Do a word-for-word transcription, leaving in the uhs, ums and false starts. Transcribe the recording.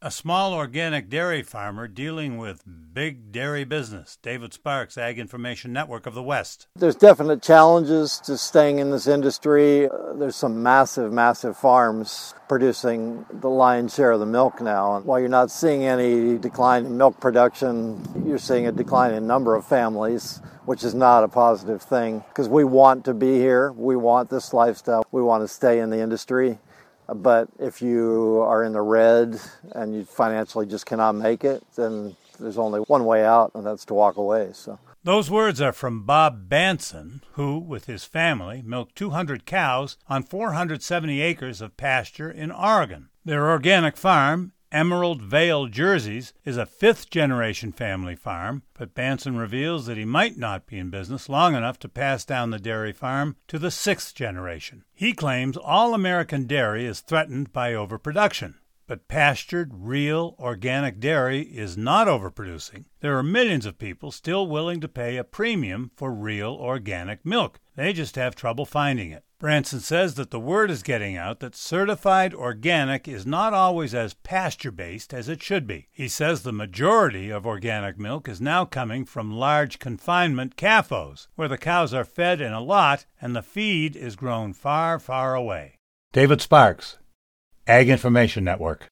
A small organic dairy farmer dealing with big dairy business. David Sparks, Ag Information Network of the West. There's definite challenges to staying in this industry. Uh, there's some massive, massive farms producing the lion's share of the milk now. And while you're not seeing any decline in milk production, you're seeing a decline in number of families, which is not a positive thing because we want to be here. We want this lifestyle. We want to stay in the industry. But if you are in the red and you financially just cannot make it, then there's only one way out, and that's to walk away. So those words are from Bob Banson, who, with his family, milked two hundred cows on four hundred seventy acres of pasture in Oregon. Their organic farm, Emerald Vale Jerseys, is a fifth-generation family farm, but Banson reveals that he might not be in business long enough to pass down the dairy farm to the sixth generation. He claims all American dairy is threatened by overproduction, but pastured, real, organic dairy is not overproducing. There are millions of people still willing to pay a premium for real, organic milk. They just have trouble finding it. Banson says that the word is getting out that certified organic is not always as pasture-based as it should be. He says the majority of organic milk is now coming from large confinement C A F Os, where the cows are fed in a lot and the feed is grown far, far away. David Sparks, Ag Information Network.